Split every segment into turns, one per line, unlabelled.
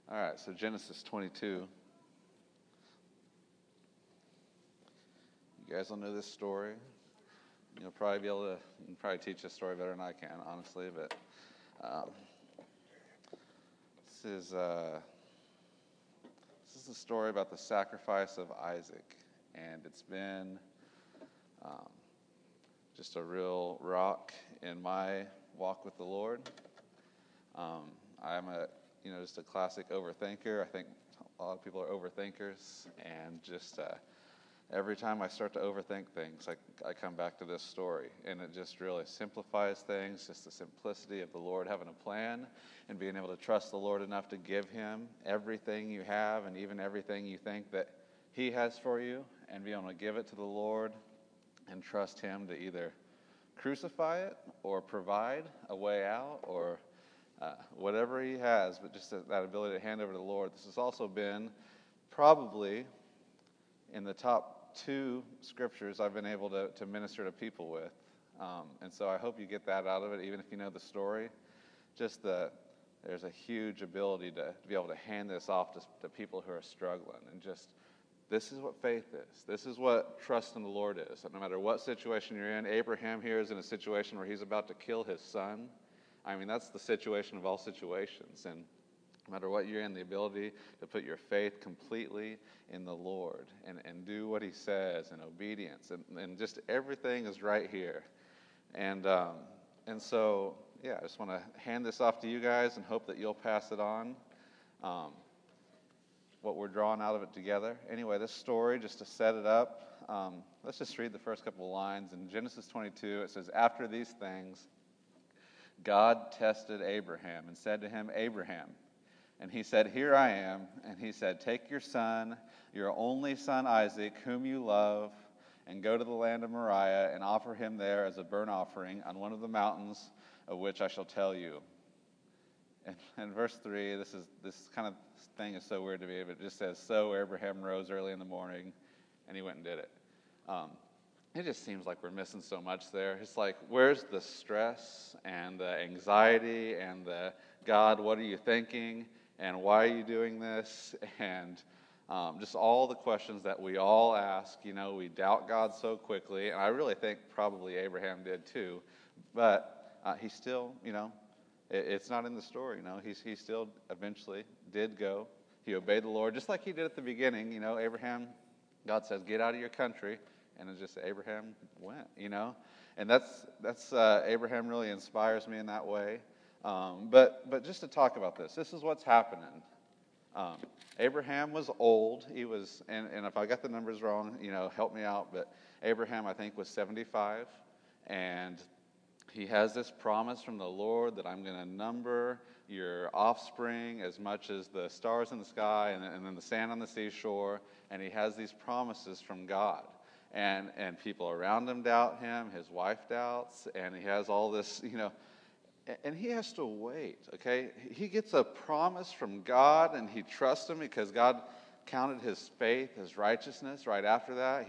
All right, so Genesis 22. You guys will know this story. You'll probably be able to, you can probably teach this story better than I can, honestly, but this is the story about the sacrifice of Isaac, and it's been just a real rock in my walk with the Lord. I'm just a classic overthinker. I think a lot of people are overthinkers, and just every time I start to overthink things, I come back to this story, and it just really simplifies things, just the simplicity of the Lord having a plan and being able to trust the Lord enough to give him everything you have and even everything you think that he has for you, and be able to give it to the Lord and trust him to either crucify it or provide a way out or whatever he has, but just that ability to hand over to the Lord. This has also been probably in the top 2 scriptures I've been able to minister to people with. And so I hope you get that out of it, even if you know the story. There's a huge ability to be able to hand this off to people who are struggling. And just, this is what faith is. This is what trust in the Lord is. And no matter what situation you're in, Abraham here is in a situation where he's about to kill his son. I mean, that's the situation of all situations. And no matter what you're in, the ability to put your faith completely in the Lord and do what he says in obedience. And just everything is right here. And so, I just want to hand this off to you guys and hope that you'll pass it on, what we're drawing out of it together. Anyway, this story, just to set it up, let's just read the first couple of lines. In Genesis 22, it says, "After these things, God tested Abraham and said to him, 'Abraham.' And he said, 'Here I am.' And he said, 'Take your son, your only son Isaac, whom you love, and go to the land of Moriah and offer him there as a burnt offering on one of the mountains of which I shall tell you.'" And verse 3, this kind of thing is so weird to me, but it just says, "So Abraham rose early in the morning, and he went and did it." It just seems like we're missing so much there. It's like, where's the stress and the anxiety and the, "God, what are you thinking? And why are you doing this?" And just all the questions that we all ask. We doubt God so quickly, and I really think probably Abraham did too. But he still, it's not in the story. He still eventually did go. He obeyed the Lord, just like he did at the beginning. Abraham, God says, "Get out of your country," and it's just Abraham went. And that's Abraham really inspires me in that way. But just to talk about this is what's happening. Abraham was old. He was, and if I got the numbers wrong, help me out. But Abraham, I think, was 75, and he has this promise from the Lord that I'm going to number your offspring as much as the stars in the sky and then the sand on the seashore. And he has these promises from God. And people around him doubt him. His wife doubts. And he has all this, and he has to wait, okay? He gets a promise from God, and he trusts him because God counted his faith as righteousness right after that.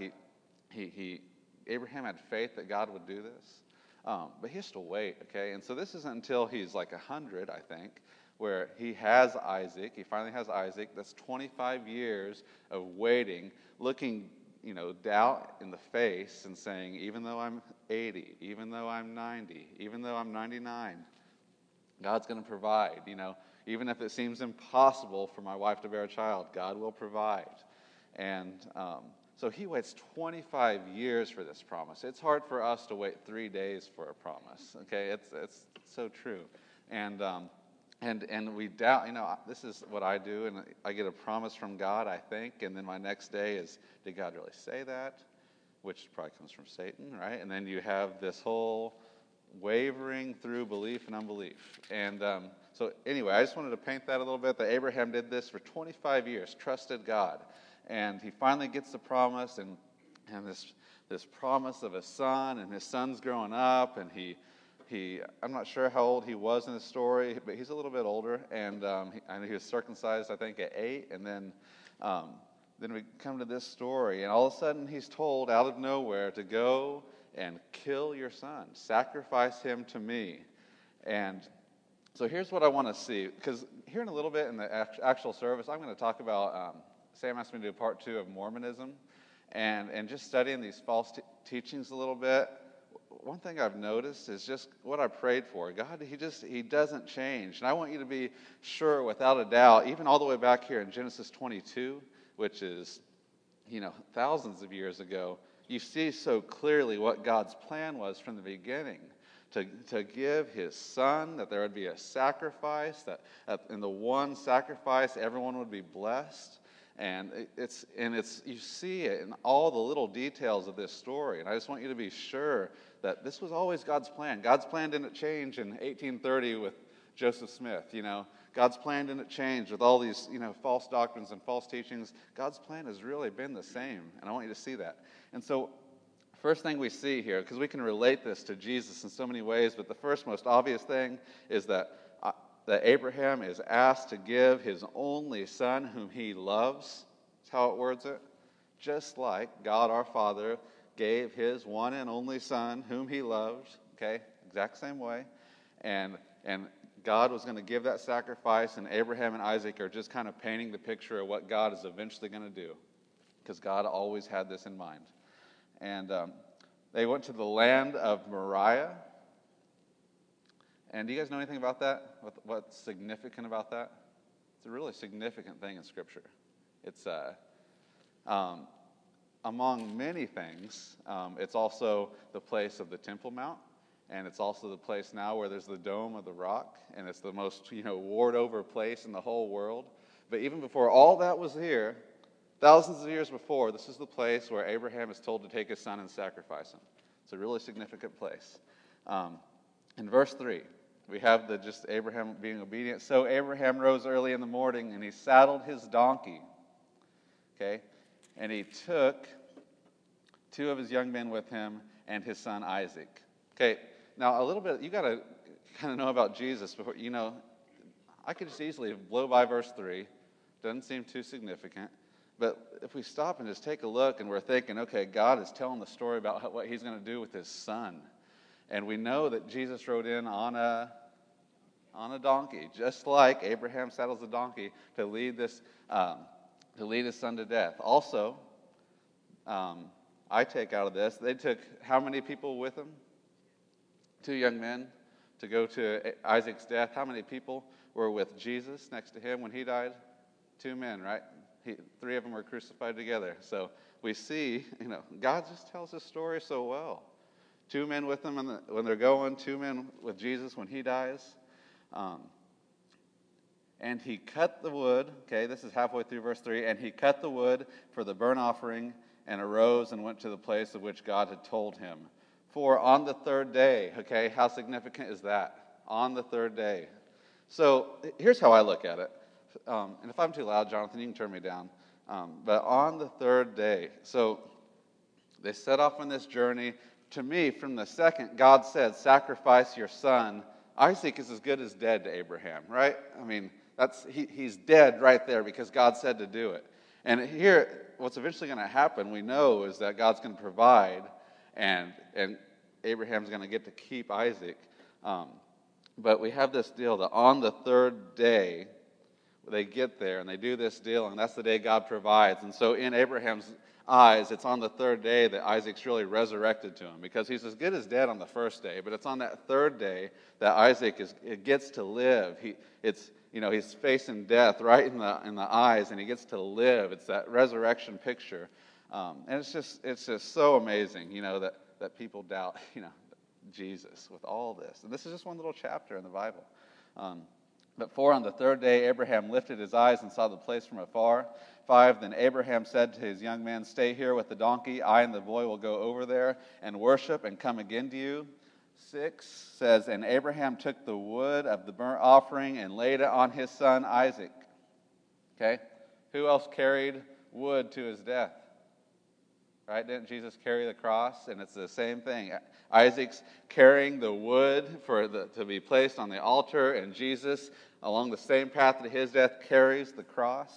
Abraham had faith that God would do this. But he has to wait, okay? And so this isn't until he's like 100, I think, where he has Isaac. He finally has Isaac. That's 25 years of waiting, looking, doubt in the face and saying, even though I'm 80, even though I'm 90, even though I'm 99, God's going to provide. Even if it seems impossible for my wife to bear a child, God will provide. And so he waits 25 years for this promise. It's hard for us to wait 3 days for a promise. Okay, it's so true. And we doubt. This is what I do, and I get a promise from God, I think, and then my next day is, did God really say that? Which probably comes from Satan, right? And then you have this whole wavering through belief and unbelief. And so anyway, I just wanted to paint that a little bit, that Abraham did this for 25 years, trusted God. And he finally gets the promise, and this promise of a son, and his son's growing up, and I'm not sure how old he was in the story, but he's a little bit older, and I know he was circumcised, I think, at 8, and then we come to this story, and all of a sudden he's told out of nowhere to go and kill your son, sacrifice him to me. And So here's what I want to see, because here in a little bit in the actual service, I'm going to talk about, Sam asked me to do part 2 of Mormonism, and just studying these false teachings a little bit. One thing I've noticed is just what I prayed for. God, he doesn't change. And I want you to be sure without a doubt, even all the way back here in Genesis 22, which is, thousands of years ago, you see so clearly what God's plan was from the beginning. To give his son, that there would be a sacrifice, that in the one sacrifice everyone would be blessed. And it's you see it in all the little details of this story. And I just want you to be sure that this was always God's plan. God's plan didn't change in 1830 with Joseph Smith. God's plan didn't change with all these false doctrines and false teachings. God's plan has really been the same, and I want you to see that. And so, first thing we see here, because we can relate this to Jesus in so many ways, but the first most obvious thing is that Abraham is asked to give his only son whom he loves. That's how it words it. Just like God our Father gave his one and only son whom he loved. Okay, exact same way. And God was going to give that sacrifice, and Abraham and Isaac are just kind of painting the picture of what God is eventually going to do, because God always had this in mind. And they went to the land of Moriah. And do you guys know anything about that? What's significant about that? It's a really significant thing in Scripture. It's among many things. It's also the place of the Temple Mount, and it's also the place now where there's the Dome of the Rock, and it's the most warred-over place in the whole world. But even before all that was here, thousands of years before, this is the place where Abraham is told to take his son and sacrifice him. It's a really significant place. In verse 3, we have just Abraham being obedient. So Abraham rose early in the morning, and he saddled his donkey. Okay? And he took 2 of his young men with him and his son Isaac. Okay, now a little bit, you got to kind of know about Jesus before, I could just easily blow by verse 3. Doesn't seem too significant. But if we stop and just take a look and we're thinking, okay, God is telling the story about what he's going to do with his son. And we know that Jesus rode in on a donkey, just like Abraham saddles a donkey to lead his son to death. Also, I take out of this, they took how many people with them? 2 young men to go to Isaac's death. How many people were with Jesus next to him when he died? 2 men, right? 3 of them were crucified together. So we see, God just tells his story so well. 2 men with them when they're going, 2 men with Jesus when he dies. And he cut the wood. Okay, this is halfway through verse 3. And he cut the wood for the burnt offering and arose and went to the place of which God had told him. For on the 3rd day, okay, how significant is that? On the 3rd day. So here's how I look at it. And if I'm too loud, Jonathan, you can turn me down. But on the 3rd day, so they set off on this journey. To me, from the second God said, sacrifice your son, Isaac is as good as dead to Abraham, right? I mean, he's dead right there because God said to do it. And here, what's eventually going to happen, we know, is that God's going to provide, and Abraham's going to get to keep Isaac. But we have this deal that on the 3rd day, they get there and they do this deal, and that's the day God provides. And so in Abraham's eyes, it's on the 3rd day that Isaac's really resurrected to him, because he's as good as dead on the 1st day, but it's on that 3rd day that Isaac gets to live. He's facing death right in the eyes, and he gets to live. It's that resurrection picture, and it's just so amazing, that people doubt, Jesus with all this. And this is just one little chapter in the Bible. But 4, on the 3rd day, Abraham lifted his eyes and saw the place from afar. 5, then Abraham said to his young man, stay here with the donkey. I and the boy will go over there and worship and come again to you. 6 says, and Abraham took the wood of the burnt offering and laid it on his son Isaac. Okay? Who else carried wood to his death? Right? Didn't Jesus carry the cross? And it's the same thing. Isaac's carrying the wood to be placed on the altar, and Jesus, along the same path to his death, carries the cross.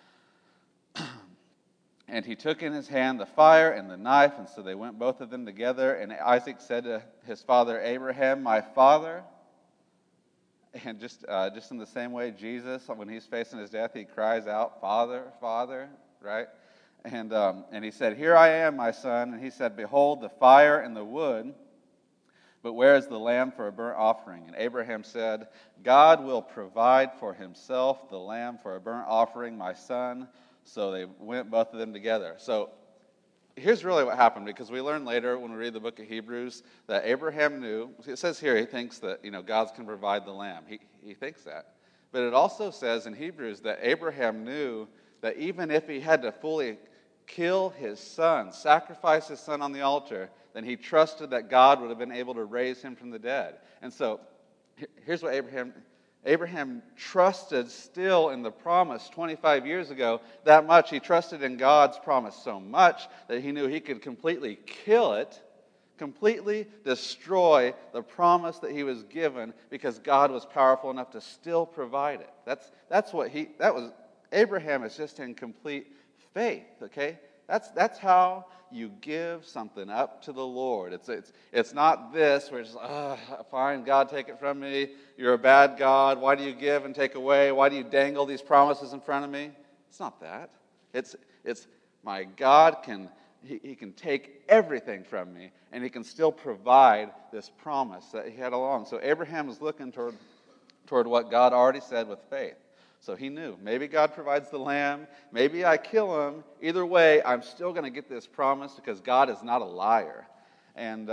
And he took in his hand the fire and the knife, and so they went both of them together. And Isaac said to his father Abraham, my father. And just in the same way, Jesus, when he's facing his death, he cries out, Father, Father, right? And he said, Here I am, my son. And he said, Behold, the fire and the wood, but where is the lamb for a burnt offering? And Abraham said, God will provide for himself the lamb for a burnt offering, my son. So they went, both of them together. So here's really what happened, because we learn later when we read the book of Hebrews that Abraham knew. It says here he thinks that God can provide the lamb. He thinks that. But it also says in Hebrews that Abraham knew that even if he had to fully kill his son, sacrifice his son on the altar, then he trusted that God would have been able to raise him from the dead. And so here's what Abraham trusted still in the promise 25 years ago that much. He trusted in God's promise so much that he knew he could completely kill it, completely destroy the promise that he was given, because God was powerful enough to still provide it. That was Abraham is just in complete faith, okay? That's how you give something up to the Lord. It's not this where it's fine, God, take it from me. You're a bad God. Why do you give and take away? Why do you dangle these promises in front of me? It's not that. It's my God he can take everything from me, and he can still provide this promise that he had along. So Abraham was looking toward what God already said with faith. So he knew, maybe God provides the lamb, maybe I kill him. Either way, I'm still going to get this promise because God is not a liar. And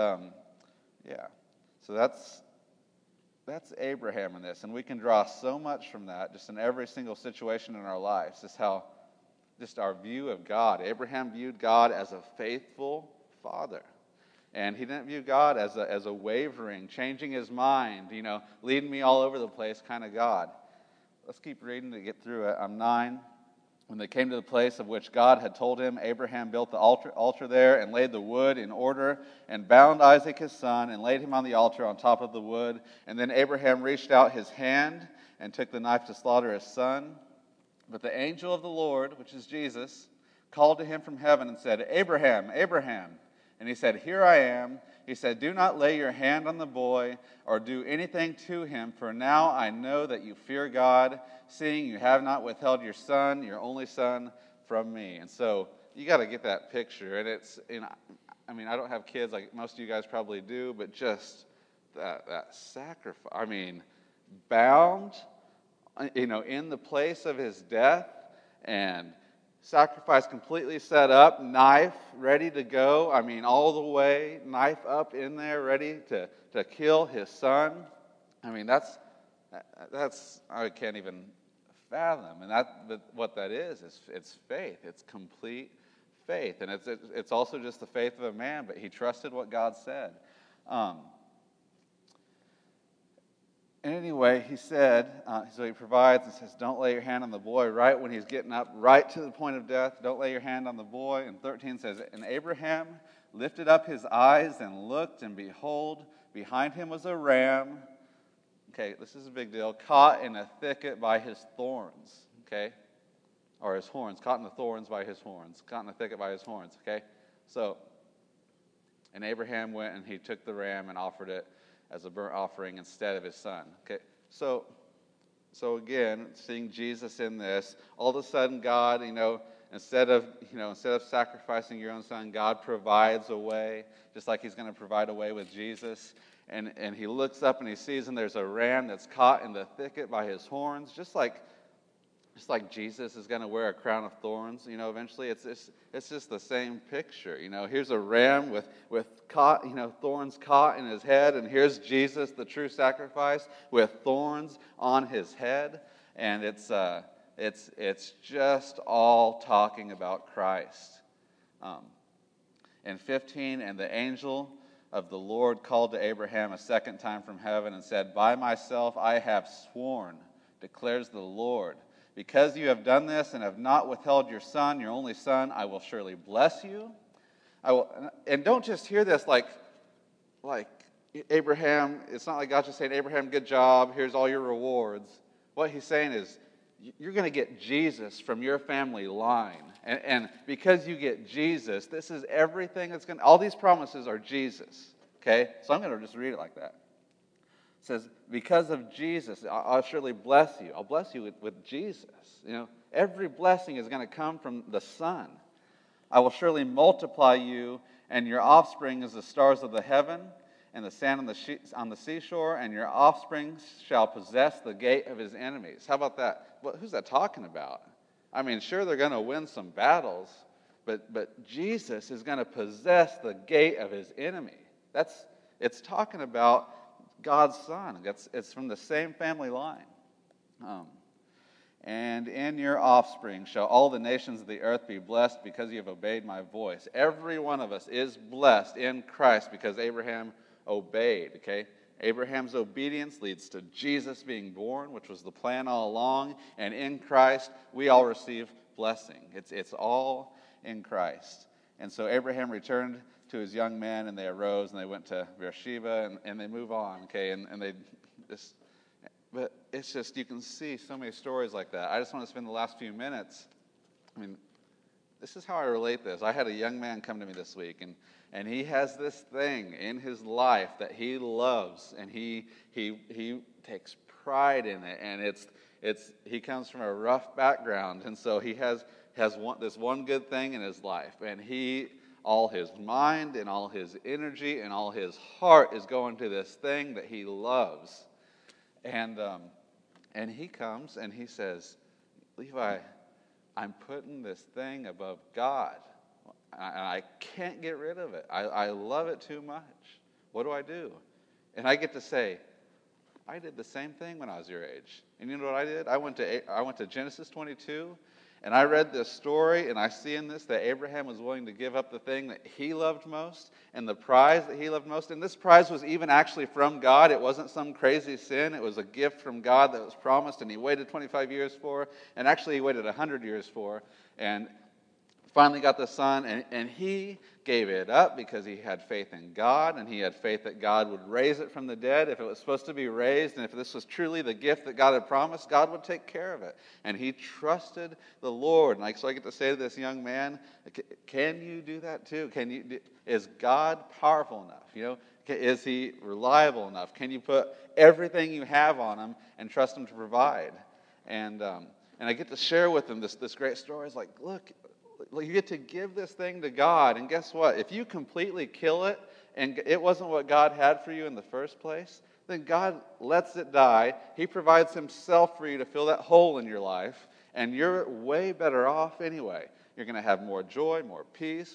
so that's Abraham in this. And we can draw so much from that just in every single situation in our lives. Just our view of God. Abraham viewed God as a faithful father. And he didn't view God as a wavering, changing his mind, leading me all over the place kind of God. Let's keep reading to get through it. 9. When they came to the place of which God had told him, Abraham built the altar there and laid the wood in order and bound Isaac his son and laid him on the altar on top of the wood. And then Abraham reached out his hand and took the knife to slaughter his son. But the angel of the Lord, which is Jesus, called to him from heaven and said, Abraham, Abraham. And he said, Here I am. He said, Do not lay your hand on the boy or do anything to him, for now I know that you fear God, seeing you have not withheld your son, your only son, from me. And so you got to get that picture. And I don't have kids like most of you guys probably do, but just that sacrifice. Bound, in the place of his death, and sacrifice completely set up, knife ready to go. All the way, knife up in there, ready to kill his son. That's I can't even fathom. And what that is it's faith. It's complete faith, and it's also just the faith of a man. But he trusted what God said. And anyway, he said, so he provides and says, don't lay your hand on the boy right when he's getting up, right to the point of death. Don't lay your hand on the boy. And 13 says, and Abraham lifted up his eyes and looked, and behold, behind him was a ram. Okay, this is a big deal. Caught in a thicket by his thorns. Okay, or his horns. Caught in the thorns by his horns. Caught in a thicket by his horns. Okay, and Abraham went and he took the ram and offered it as a burnt offering instead of his son. Okay, so again, seeing Jesus in this, all of a sudden God, instead of sacrificing your own son, God provides a way, just like he's going to provide a way with Jesus. And he looks up and he sees, and there's a ram that's caught in the thicket by his horns, just like Jesus is going to wear a crown of thorns, eventually. It's just the same picture. Here's a ram with caught, thorns caught in his head, and here's Jesus, the true sacrifice, with thorns on his head. And it's just all talking about Christ. In 15, and the angel of the Lord called to Abraham a second time from heaven and said, By myself I have sworn, declares the Lord, because you have done this and have not withheld your son, your only son, I will surely bless you. And don't just hear this like Abraham. It's not like God's just saying, Abraham, good job, here's all your rewards. What he's saying is, you're going to get Jesus from your family line. And because you get Jesus, this is everything all these promises are Jesus. Okay? So I'm going to just read it like that. says, because of Jesus, I'll surely bless you. I'll bless you with Jesus. Every blessing is going to come from the Son. I will surely multiply you and your offspring as the stars of the heaven and the sand on the seashore, and your offspring shall possess the gate of his enemies. How about that? Who's that talking about? I mean, sure, they're going to win some battles, but Jesus is going to possess the gate of his enemy. It's talking about God's Son. It's from the same family line. And in your offspring shall all the nations of the earth be blessed because you have obeyed my voice. Every one of us is blessed in Christ because Abraham obeyed, okay? Abraham's obedience leads to Jesus being born, which was the plan all along. And in Christ, we all receive blessing. It's all in Christ. And so Abraham returned to his young men, and they arose, and they went to Beersheba, and they move on, okay? And they just... But it's just, you can see so many stories like that. I just want to spend the last few minutes. I mean, this is how I relate this. I had a young man come to me this week, and he has this thing in his life that he loves, and he takes pride in it. And he comes from a rough background, and so he has this one good thing in his life, and all his mind and all his energy and all his heart is going to this thing that he loves. And he comes and he says, Levi, I'm putting this thing above God. And I can't get rid of it. I love it too much. What do I do? And I get to say, I did the same thing when I was your age. And you know what I did? I went to Genesis 22, and I read this story, and I see in this that Abraham was willing to give up the thing that he loved most and the prize that he loved most. And this prize was even actually from God. It wasn't some crazy sin. It was a gift from God that was promised, and he waited 25 years for, and actually he waited 100 years for, and finally got the son, and he gave it up because he had faith in God, and he had faith that God would raise it from the dead if it was supposed to be raised, and if this was truly the gift that God had promised, God would take care of it. And he trusted the Lord. And so I get to say to this young man, can you do that too? Is God powerful enough? Is he reliable enough? Can you put everything you have on him and trust him to provide? And I get to share with him this great story. It's like, look, you get to give this thing to God, and guess what? If you completely kill it, and it wasn't what God had for you in the first place, then God lets it die. He provides himself for you to fill that hole in your life, and you're way better off anyway. You're going to have more joy, more peace.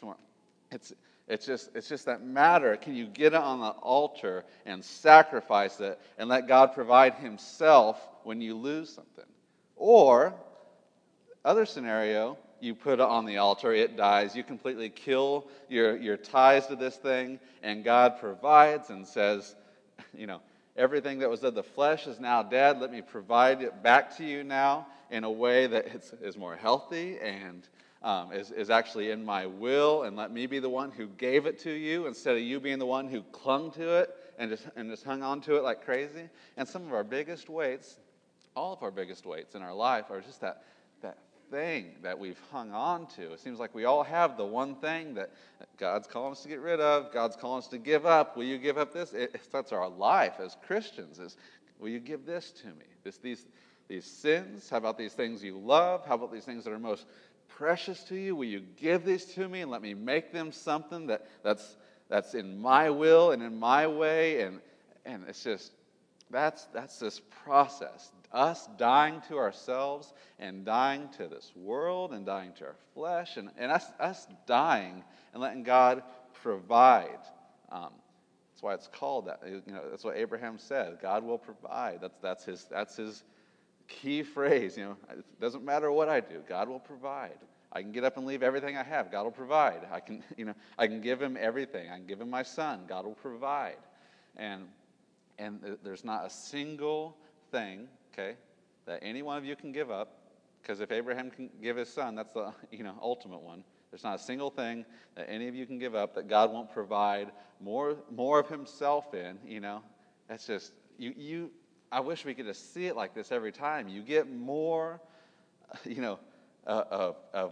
It's just that matter. Can you get it on the altar and sacrifice it and let God provide himself when you lose something? Or, other scenario, you put it on the altar, it dies, you completely kill your ties to this thing, and God provides and says, everything that was of the flesh is now dead. Let me provide it back to you now in a way that is more healthy and is actually in my will, and let me be the one who gave it to you instead of you being the one who clung to it and just hung on to it like crazy. And some of our biggest weights, all of our biggest weights in our life are just that thing that we've hung on to. It seems like we all have the one thing that God's calling us to get rid of. God's calling us to give up. Will you give up this? That's our life as Christians. Will you give this to me? These sins. How about these things you love? How about these things that are most precious to you? Will you give these to me and let me make them something that's in my will and in my way? And it's just that's this process. Us dying to ourselves and dying to this world and dying to our flesh and us dying and letting God provide. That's why it's called that. That's what Abraham said. God will provide. That's his key phrase. It doesn't matter what I do. God will provide. I can get up and leave everything I have. God will provide. I can give him everything. I can give him my son. God will provide. And there's not a single thing, okay, that any one of you can give up, because if Abraham can give his son, that's the ultimate one. There's not a single thing that any of you can give up that God won't provide more of himself in. That's just you. I wish we could just see it like this every time. You get more, of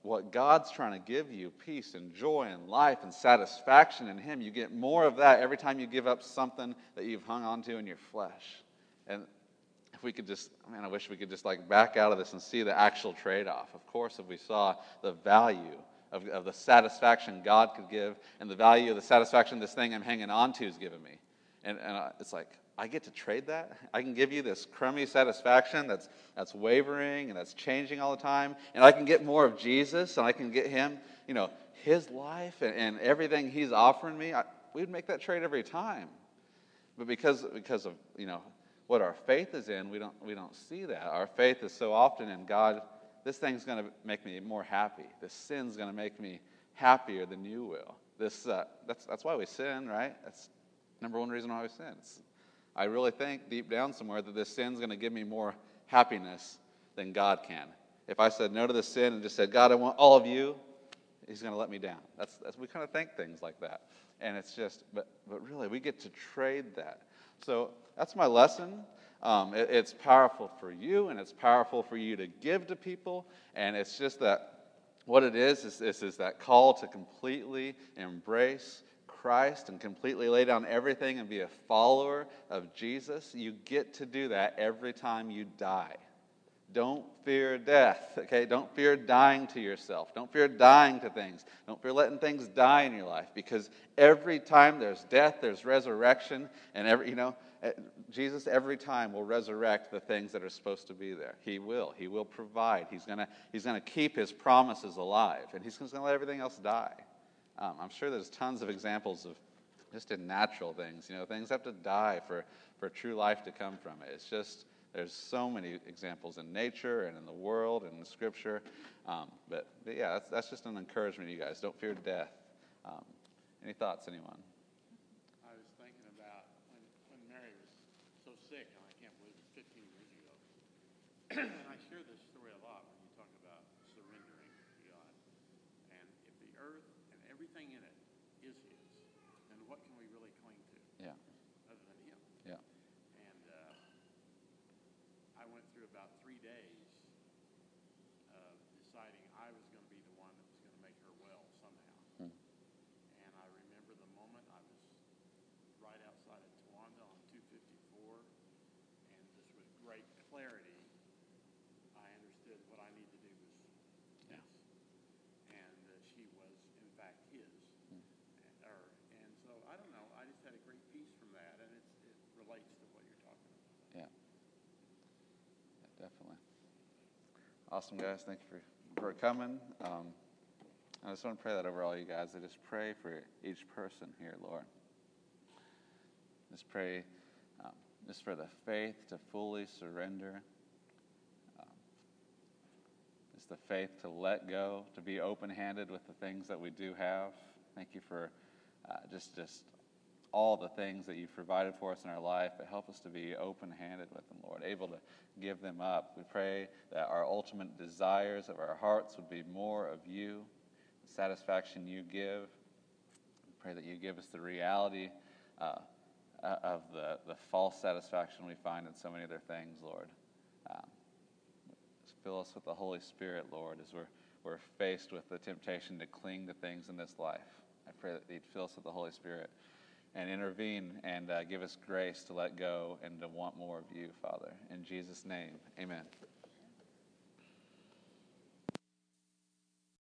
what God's trying to give you, peace and joy and life and satisfaction in Him, you get more of that every time you give up something that you've hung on to in your flesh. And if we could just, man, I wish we could just like back out of this and see the actual trade-off. Of course, if we saw the value of the satisfaction God could give and the value of the satisfaction this thing I'm hanging on to is giving me. And it's like, I get to trade that? I can give you this crummy satisfaction that's wavering and that's changing all the time. And I can get more of Jesus and I can get Him, His life and everything He's offering me. We'd make that trade every time. But because of, what our faith is in, we don't see that. Our faith is so often in God. This thing's going to make me more happy. This sin's going to make me happier than you will. That's why we sin, right? That's number one reason why we sin. I really think deep down somewhere that this sin's going to give me more happiness than God can. If I said no to this sin and just said, God, I want all of you, He's going to let me down. That's we kind of think things like that. And it's just, but really, we get to trade that. So that's my lesson. It's powerful for you, and it's powerful for you to give to people. And it's just that what it is that call to completely embrace Christ and completely lay down everything and be a follower of Jesus. You get to do that every time you die. Don't fear death, okay? Don't fear dying to yourself. Don't fear dying to things. Don't fear letting things die in your life, because every time there's death, there's resurrection, and Jesus every time will resurrect the things that are supposed to be there. He will. He will provide. He's gonna keep His promises alive, and He's gonna let everything else die. I'm sure there's tons of examples of just in natural things. Things have to die for true life to come from it. It's just, there's so many examples in nature and in the world and in the Scripture. But yeah, that's just an encouragement to you guys. Don't fear death. Any thoughts, anyone?
I was thinking about when Mary was so sick, and I can't believe it's 15 years ago. And I share this story a lot when you talk about surrendering to God. And if the earth and everything in it is His, then what can we really cling to?
Yeah.
Other than Him.
Yeah.
And I went through about 3 days of deciding I was going to be the one that was going to make her well somehow. And I remember the moment I was right outside of Towanda on 254, and just with great clarity, I understood what I needed to do was His, and she was in fact His. And so I don't know. I just had a great peace from that, and it relates to what you're talking about.
Yeah, definitely. Awesome, guys. Thank you for coming. I just want to pray that over all you guys. I just pray for each person here, Lord. Just pray just for the faith to fully surrender. Just the faith to let go, to be open-handed with the things that we do have. Thank you for just all the things that you've provided for us in our life, but help us to be open-handed with them, Lord, able to give them up. We pray that our ultimate desires of our hearts would be more of you, the satisfaction you give. We pray that you give us the reality of the false satisfaction we find in so many other things, Lord. Fill us with the Holy Spirit, Lord, as we're faced with the temptation to cling to things in this life. I pray that you'd fill us with the Holy Spirit and intervene and give us grace to let go and to want more of you, Father. In Jesus' name, amen.